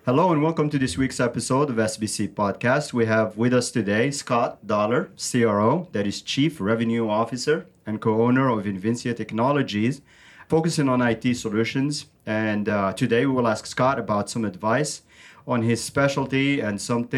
Hello and welcome to this week's episode of SBC Podcast. We have with us today Scott Dollar, CRO, that is Chief Revenue Officer and co-owner of Invincia Technologies, focusing on IT solutions. And today we will ask Scott about some advice on his specialty and one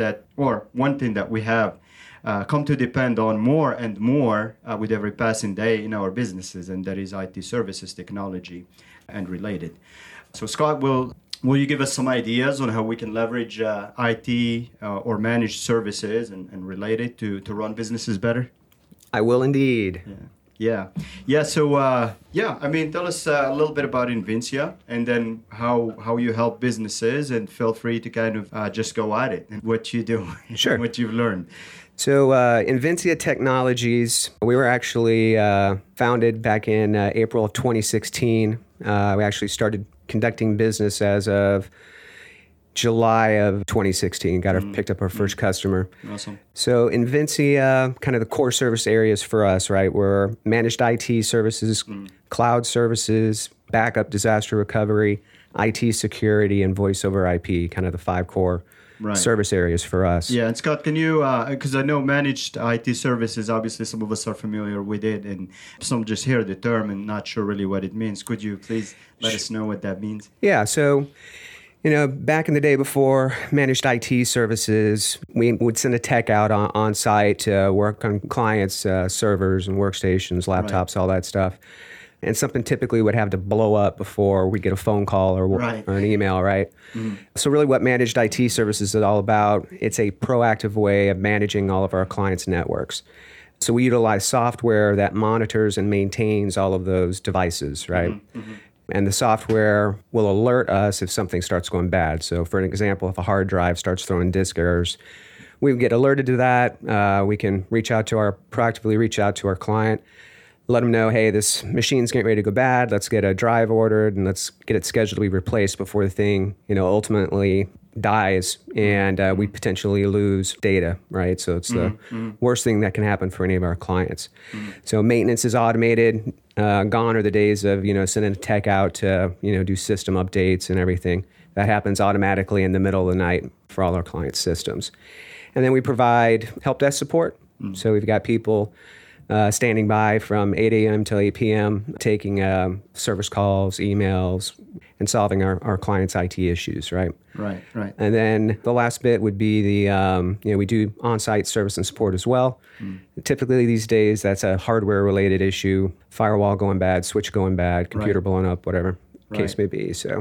thing that we have come to depend on more and more with every passing day in our businesses, and that is IT services, technology, and related. So Scott, will you give us some ideas on how we can leverage IT or managed services and related to run businesses better? I will indeed. Yeah. So, tell us a little bit about Invincia and then how you help businesses, and feel free to kind of just go at it and what you do, Sure. what you've learned. So Invincia Technologies, we were actually founded back in April of 2016. We actually started conducting business as of July of 2016. Picked up our first customer. Awesome. So Invincia, kind of the core service areas for us, right? We're managed IT services, cloud services, backup disaster recovery, IT security, and voice over IP, kind of the 5 core service areas for us. Yeah, and Scott, can you, because I know managed IT services, obviously some of us are familiar with it, and some just hear the term and not sure really what it means. Could you please let us know what that means? Yeah, so, back in the day before managed IT services, we would send a tech out on site to work on clients' servers and workstations, laptops, all that stuff. And something typically would have to blow up before we get a phone call or an email, right? Mm-hmm. So really what managed IT services is all about, it's a proactive way of managing all of our clients' networks. So we utilize software that monitors and maintains all of those devices, right? Mm-hmm. And the software will alert us if something starts going bad. So for an example, if a hard drive starts throwing disk errors, we get alerted to that. We can proactively reach out to our client, let them know, hey, this machine's getting ready to go bad. Let's get a drive ordered and let's get it scheduled to be replaced before the thing, ultimately dies and we potentially lose data, right? So it's the worst thing that can happen for any of our clients. Mm-hmm. So maintenance is automated. Gone are the days of, sending a tech out to, do system updates and everything. That happens automatically in the middle of the night for all our clients' systems. And then we provide help desk support. Mm-hmm. So we've got people standing by from 8 a.m. till 8 p.m., taking service calls, emails, and solving our clients' IT issues, right? Right. And then the last bit would be we do on-site service and support as well. Mm. Typically these days, that's a hardware-related issue, firewall going bad, switch going bad, computer blowing up, whatever case may be. So,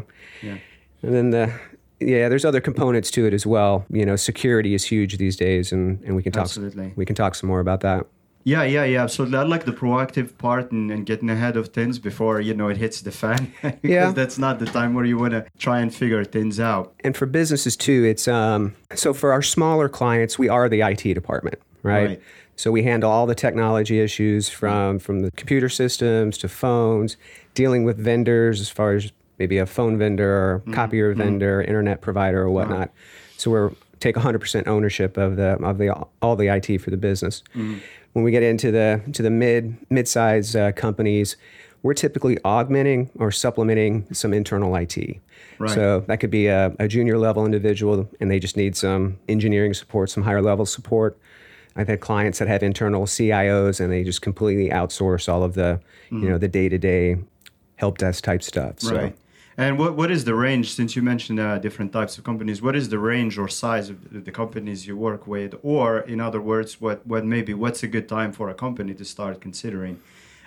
and then there's other components to it as well. Security is huge these days, and we can talk. Absolutely. We can talk some more about that. Yeah, absolutely. I like the proactive part and getting ahead of things before, it hits the fan. Because that's not the time where you want to try and figure things out. And for businesses too, it's so for our smaller clients, we are the IT department, right? So we handle all the technology issues from the computer systems to phones, dealing with vendors as far as maybe a phone vendor or copier vendor, internet provider or whatnot. So we're take 100% ownership of all the IT for the business. Mm-hmm. When we get into the mid-size companies, we're typically augmenting or supplementing some internal IT. Right. So that could be a junior level individual, and they just need some engineering support, some higher level support. I've had clients that have internal CIOs, and they just completely outsource all of the the day-to-day help desk type stuff. So. Right. And what is the range, since you mentioned different types of companies, what is the range or size of the companies you work with? Or in other words, what's a good time for a company to start considering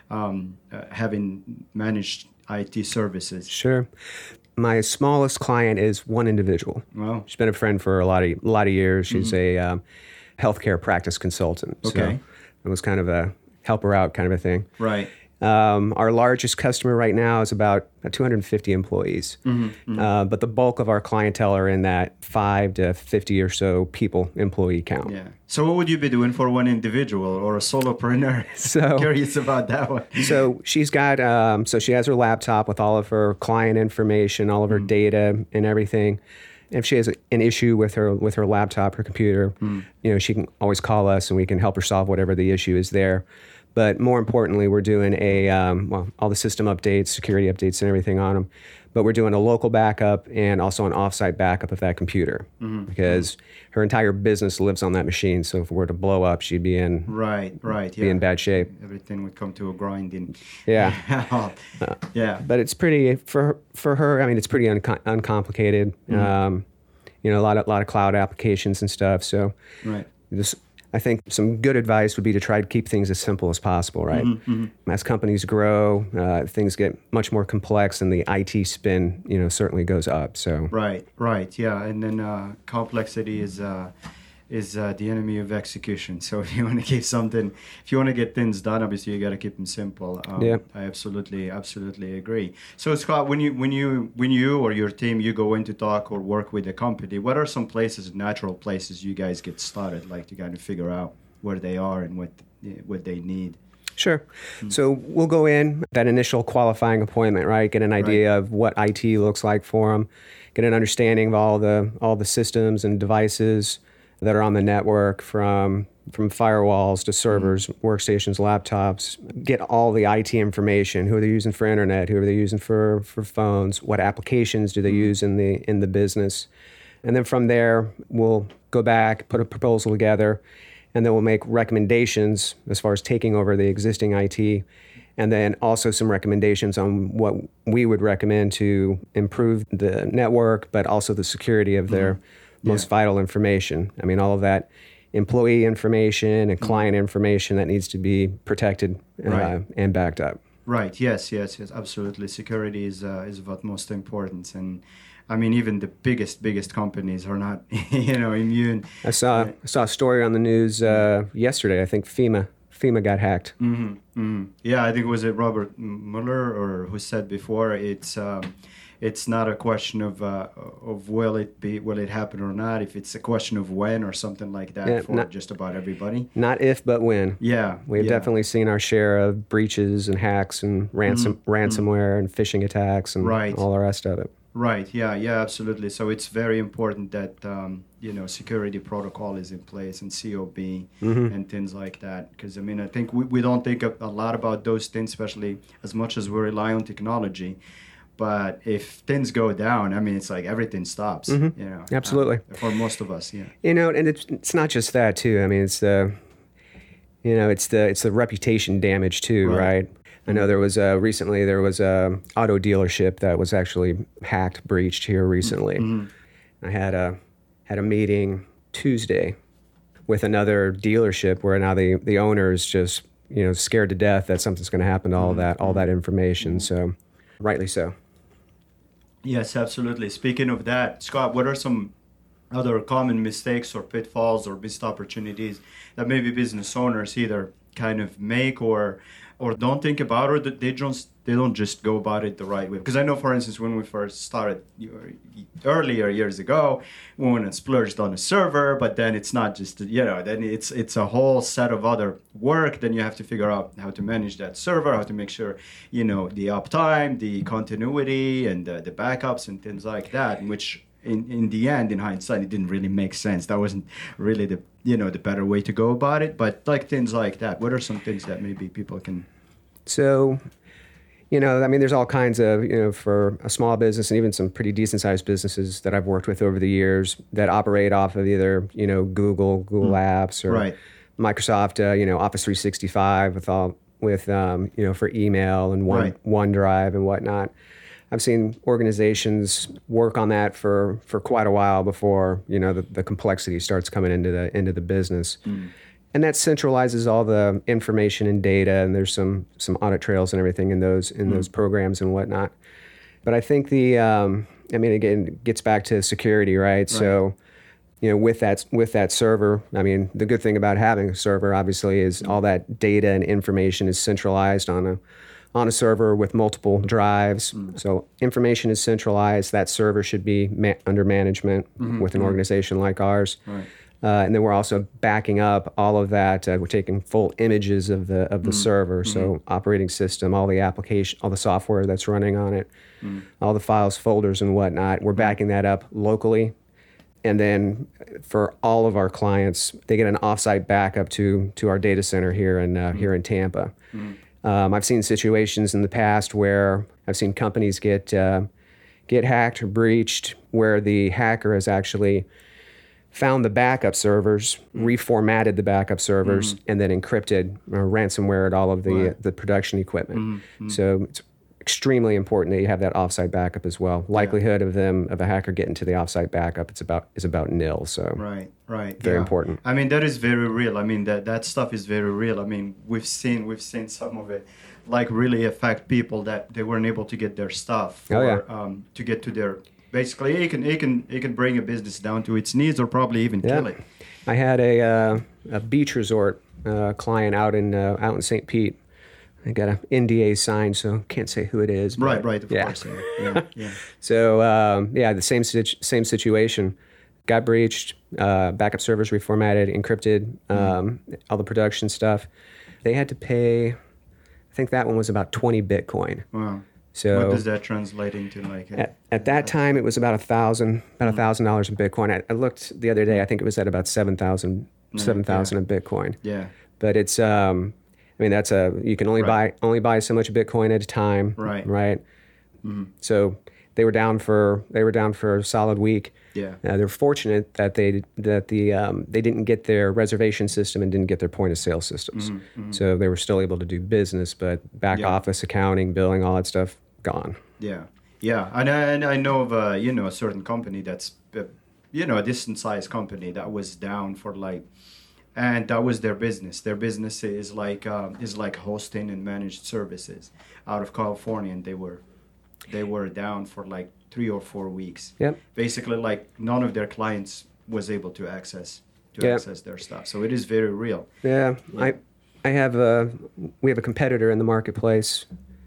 having managed IT services? Sure. My smallest client is one individual. Wow. She's been a friend for a lot of years. She's a healthcare practice consultant. Okay. So it was kind of a help her out kind of a thing. Right. Our largest customer right now is about 250 employees, but the bulk of our clientele are in that 5 to 50 or so employee count. Yeah. So what would you be doing for one individual or a solopreneur? So curious about that one. So she's got, she has her laptop with all of her client information, all of her data and everything. If she has an issue with her laptop, her computer, she can always call us and we can help her solve whatever the issue is there. But more importantly, we're doing all the system updates, security updates, and everything on them. But we're doing a local backup and also an offsite backup of that computer because her entire business lives on that machine. So if it were to blow up, she'd be in in bad shape. Everything would come to a grinding. Yeah, yeah. But it's pretty for her. I mean, it's pretty uncomplicated. A lot of cloud applications and stuff. So I think some good advice would be to try to keep things as simple as possible, right? As companies grow, things get much more complex, and the IT spin, certainly goes up. So right, yeah, and then complexity is the enemy of execution. So if you want to get things done, obviously you got to keep them simple. I absolutely agree. So Scott, when you or your team, you go in to talk or work with a company, what are some natural places you guys get started, like to kind of figure out where they are and what they need? Sure. So we'll go in, that initial qualifying appointment, right? Get an idea of what IT looks like for them, get an understanding of all the systems and devices that are on the network, from firewalls to servers, workstations, laptops. Get all the IT information. Who are they using for internet? Who are they using for phones? What applications do they use in the business? And then from there, we'll go back, put a proposal together, and then we'll make recommendations as far as taking over the existing IT, and then also some recommendations on what we would recommend to improve the network, but also the security of their most vital information. I mean, all of that employee information and client information that needs to be protected and backed up. Right. Yes. Absolutely. Security is of utmost importance, and I mean, even the biggest companies are not, immune. I saw a story on the news yesterday. I think FEMA got hacked. Yeah, I think was it Robert Mueller or who said before it's not a question of will it happen or not. If it's a question of when or something like that for just about everybody. Not if, but when. Yeah, we've definitely seen our share of breaches and hacks and ransomware and phishing attacks and all the rest of it. Right. Yeah. Absolutely. So it's very important that security protocol is in place and COB and things like that. Because I think we don't think a lot about those things, especially as much as we rely on technology. But if things go down, it's like everything stops. Absolutely. For most of us, yeah. And it's not just that too. I mean, it's the reputation damage too, right? I know there was recently a auto dealership that was actually breached here recently. I had a meeting Tuesday with another dealership where now the owner is just scared to death that something's going to happen to all that information. So, rightly so. Yes, absolutely. Speaking of that, Scott, what are some other common mistakes or pitfalls or missed opportunities that maybe business owners either kind of make or don't think about, or that they don't just go about it the right way? Because I know, for instance, when we first started earlier years ago, we went and splurged on a server, but then it's not just then it's a whole set of other work. Then you have to figure out how to manage that server, how to make sure the uptime, the continuity, and the backups and things like that, which in the end, in hindsight, it didn't really make sense. That wasn't really the better way to go about it. But like things like that, what are some things that maybe people can? So, there's all kinds of, for a small business and even some pretty decent sized businesses that I've worked with over the years that operate off of either, Google Apps or Microsoft, Office 365 with for email and OneDrive and whatnot. I've seen organizations work on that for quite a while before the complexity starts coming into the business, and that centralizes all the information and data. And there's some audit trails and everything in those programs and whatnot. But I think again, it gets back to security, right? So, with that server, the good thing about having a server obviously is all that data and information is centralized on a server with multiple drives. So information is centralized. That server should be under management with an organization like ours. And then we're also backing up all of that. We're taking full images of the server, so operating system, all the application, all the software that's running on it, all the files, folders, and whatnot. We're backing that up locally And then for all of our clients, they get an offsite backup to our data center here in Tampa. I've seen situations in the past where I've seen companies get hacked or breached, where the hacker has actually found the backup servers, reformatted the backup servers, and then encrypted or ransomwared all of the production equipment. So it's extremely important that you have that offsite backup as well. Likelihood of a hacker getting to the offsite backup is about nil. So right, very important. I mean, that is very real. I mean, that stuff is very real. I mean, we've seen some of it, like really affect people that they weren't able to get their stuff to get to their. Basically, it can bring a business down to its knees or probably even kill it. I had a beach resort client out in St. Pete. I got an NDA signed, so can't say who it is. But right, of course. Yeah. So the same situation. Got breached, backup servers reformatted, encrypted, all the production stuff. They had to pay, I think that one was about 20 Bitcoin. Wow. So what does that translate into? Like at that time, it was about $1,000 in Bitcoin. I looked the other day. I think it was at about 7,000 in Bitcoin. Yeah. But it's that's you can only buy so much Bitcoin at a time. Right. Mm-hmm. So they were down for a solid week. Yeah. They're fortunate that they didn't get their reservation system and didn't get their point of sale systems. So they were still able to do business, but back office accounting, billing, all that stuff gone. Yeah. And I know of a certain company that's a decent sized company that was down for and that was their business. Their business is like hosting and managed services out of California, and they were down for 3 or 4 weeks. Yep. Basically, none of their clients was able to access their stuff. So it is very real. Yeah. We have a competitor in the marketplace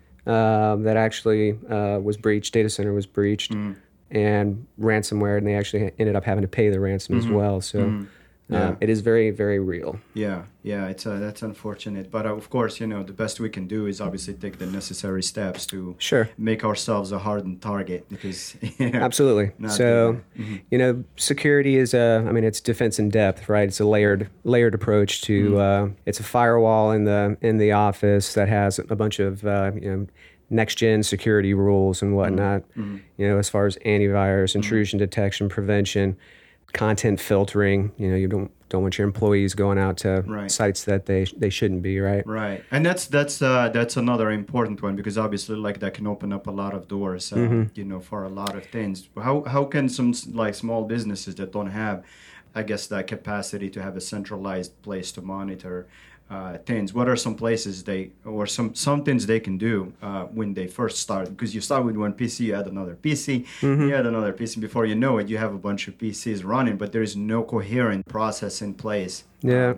that actually was breached. Data center was breached and ransomware, and they actually ended up having to pay the ransom as well. So. It is very, very real. Yeah, it's that's unfortunate, but of course, the best we can do is obviously take the necessary steps to make ourselves a hardened target, because absolutely. So, security is it's defense in depth, right? It's a layered approach to it's a firewall in the office that has a bunch of next gen security rules and whatnot. As far as antivirus, intrusion detection, prevention, content filtering. You don't want your employees going out to sites that they shouldn't be, right? Right, and that's another important one, because obviously that can open up a lot of doors, for a lot of things. How can some small businesses that don't have, I guess, that capacity to have a centralized place to monitor things, what are some places some things they can do when they first start? Because you start with one PC, you add another PC, you add another PC. Before you know it, you have a bunch of PCs running, but there is no coherent process in place. Yeah.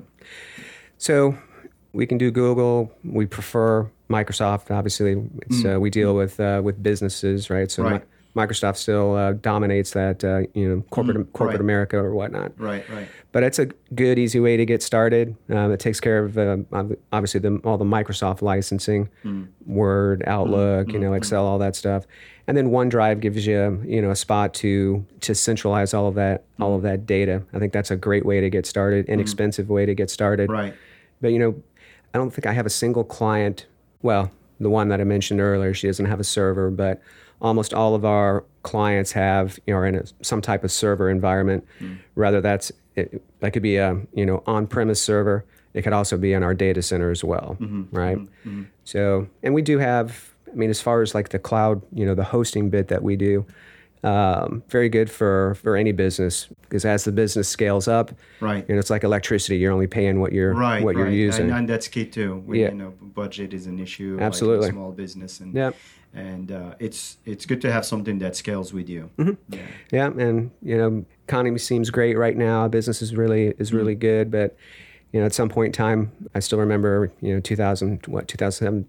So we can do Google. We prefer Microsoft. Obviously, we deal with businesses, right? So Microsoft still dominates that, corporate America or whatnot. Right. But it's a good, easy way to get started. It takes care of obviously all the Microsoft licensing, Word, Outlook, Excel, all that stuff, and then OneDrive gives you a spot to centralize all of that data. I think that's a great way to get started, inexpensive way to get started. Right. But I don't think I have a single client. Well, the one that I mentioned earlier, she doesn't have a server, but almost all of our clients are in some type of server environment. Rather that could be a on-premise server. It could also be in our data center as well, right? So, and we do have, as far as the cloud, the hosting bit that we do, very good for any business, because as the business scales up, it's like electricity. You're only paying what you're using, and that's key too. Budget is an issue. Absolutely, small business, and it's good to have something that scales with you. Yeah, and economy seems great right now. Business is really good, but at some point in time, I still remember 2007,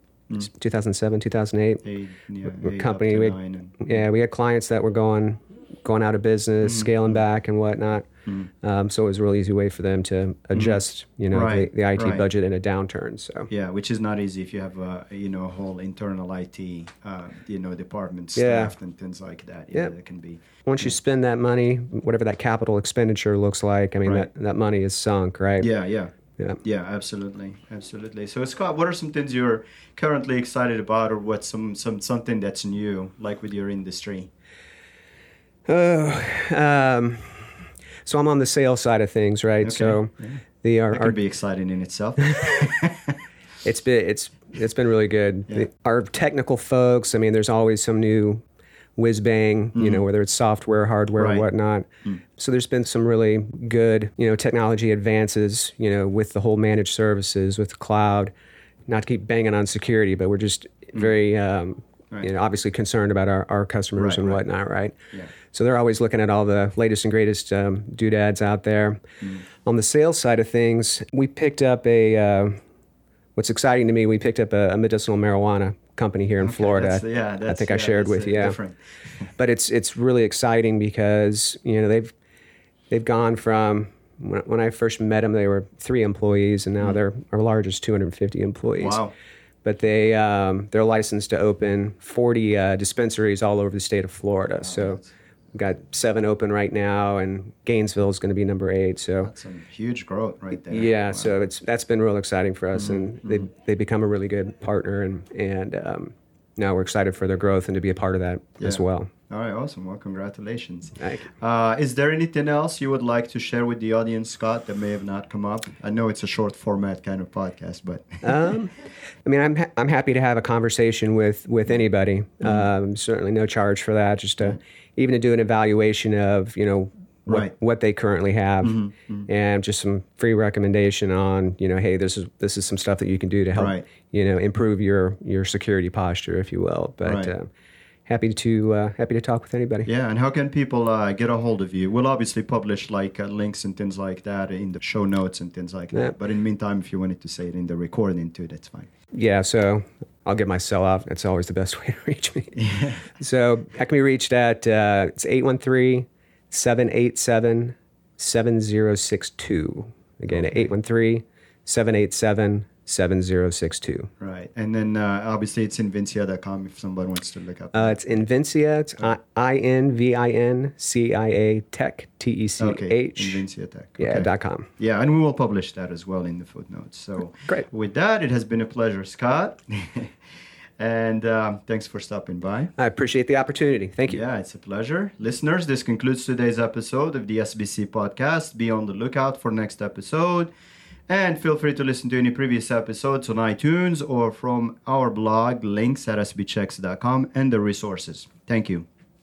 2008. Company, we had clients that were going out of business, scaling back and whatnot. So it was a real easy way for them to adjust, Right, the IT right. budget in a downturn. So Yeah, which is not easy if you have a whole internal IT department Yeah. staffed and things like that. Yeah. That can be. once you spend that money, whatever that capital expenditure looks like, I mean, Right. that money is sunk, right? Yeah, yeah. Yeah. Yeah, absolutely, absolutely. So, Scott, what are some things you're currently excited about, or what's something that's new, like with your industry? So I'm on the sales side of things, right? Okay. So Yeah. the That our can be exciting in itself. it's been really good. Yeah. Our technical folks, I mean, there's always some new whiz bang, whether it's software, hardware, Right. or whatnot. So there's been some really good, technology advances, with the whole managed services, with the cloud. Not to keep banging on security, but we're just very, Right. obviously concerned about our customers Right, and right. whatnot, right? Yeah. So they're always looking at all the latest and greatest doodads out there. On the sales side of things, we picked up what's exciting to me, we picked up a medicinal marijuana company here in Florida. I think I shared with you. Yeah. Different. But it's really exciting because they've gone from when I first met them, they were 3 employees, and now they're our largest 250 employees. Wow. But they're licensed to open 40 dispensaries all over the state of Florida. So we've got 7 open right now, and Gainesville is going to be number 8. So That's some huge growth right there. yeah, Wow. so that's been real exciting for us, and they become a really good partner, and now we're excited for their growth and to be a part of that as Yeah. well. All right, awesome. Well, congratulations. Thank you. Is there anything else you would like to share with the audience, Scott, that may have not come up? I know it's a short format kind of podcast, but I mean, I'm happy to have a conversation with anybody. Certainly no charge for that. Just to even to do an evaluation of Right. what they currently have, and just some free recommendation on hey, this is some stuff that you can do to help Right. improve your security posture, if you will. But Right. happy to talk with anybody. yeah. And how can people get a hold of you? We'll obviously publish links and things like that in the show notes and things like that. Yeah. But in the meantime, if you wanted to say it in the recording too, that's fine. Yeah, so I'll get my cell out. That's always the best way to reach me. So I can be reached at it's 813-787-7062. Again, 813-787-7062. Right. And then obviously it's invincia.com if somebody wants to look up. It's Invincia. It's INVINCIA Tech, TECH. Okay. Invincia Tech. Yeah, Okay. .com. Yeah, and we will publish that as well in the footnotes. So Great. with that, it has been a pleasure, Scott. And thanks for stopping by. I appreciate the opportunity. Thank you. Yeah, it's a pleasure. Listeners, this concludes today's episode of the SBC podcast. Be on the lookout for next episode. And feel free to listen to any previous episodes on iTunes or from our blog, links at sbchecks.com, and the resources. Thank you.